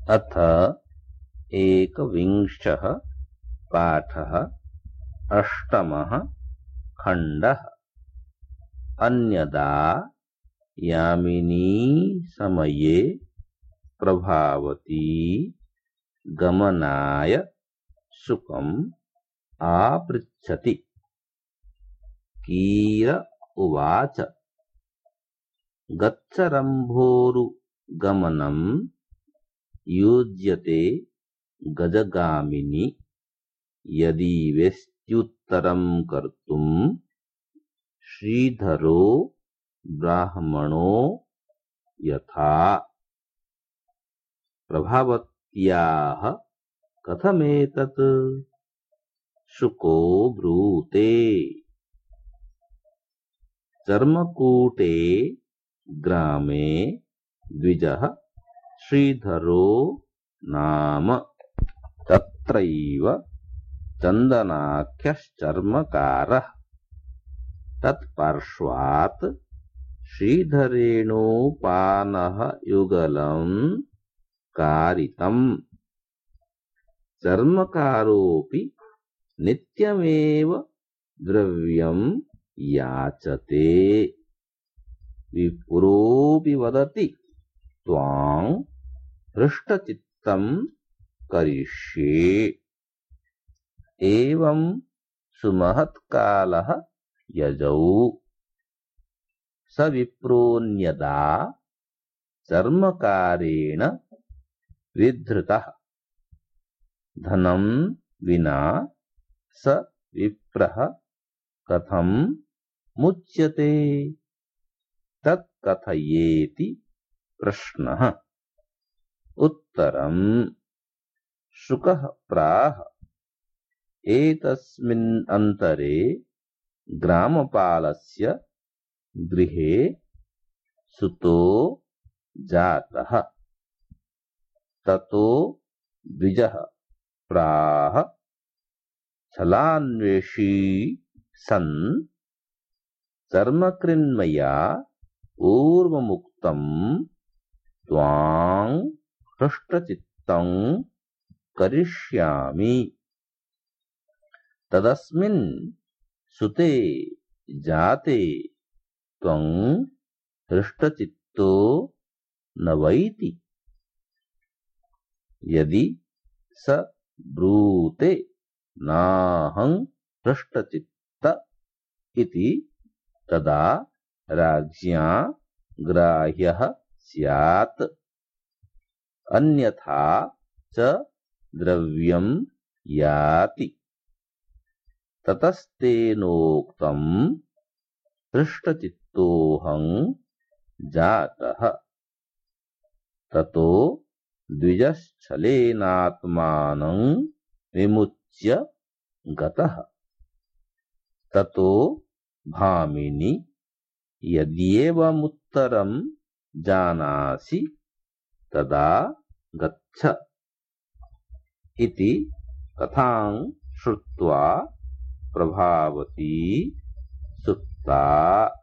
अथ एकविंशः पाठः अष्टमः खण्डः अन्यदा यामिनी समये प्रभावती गमनाय शुकम् आपृच्छति। कीर उवाच गच्छ रम्भोरुगमनम् युज्यते गजगामिनि यदि वेस्त्युत्तरम् कर्तुम् श्रीधरो ब्राह्मणो यथा। प्रभावत्याः कथमेतत्? शुको ब्रूते चर्मकूटे ग्रामे द्विजः श्रीधरो नाम तत्रैव चन्दनाख्यश्चर्मकारः तत्पार्श्वात् श्रीधरेणोपानः युगलम् कारितम्। चर्मकारोऽपि नित्यमेव द्रव्यम् याचते। विप्रोऽपि वदति त्वां हृष्टचित्तम् करिष्ये। एवं सुमहत्कालः यजौ। स विप्रोऽन्यदा चर्मकारेण विधृतः धनं विना स विप्रः कथं मुच्यते? तत्कथयेति प्रश्नः। उत्तरम् शुकः प्राह एतस्मिन् अन्तरे ग्रामपालस्य गृहे सुतो जातः। ततो द्विजः प्राह छलान्वेषी सन् चर्मकृन्मया पूर्वमुक्तम् त्वां हृष्टचित्तं करिष्यामि। तदस्मिन् सुते जाते त्वं हृष्टचित्तो न वैति? यदि स ब्रूते नाहं हृष्टचित्त इति तदा राज्ञा ग्राह्यः स्यात्। अन्यथा च द्रव्यं याति। ततस्तेनोक्तम् हृष्टचित्तोऽहं जातः। ततो द्विजश्छलेनात्मानं विमुच्य गतः। ततो भामिनी यद्येवमुत्तरं जानासि तदा गच्छ इति कथां श्रुत्वा प्रभावती सुप्ता।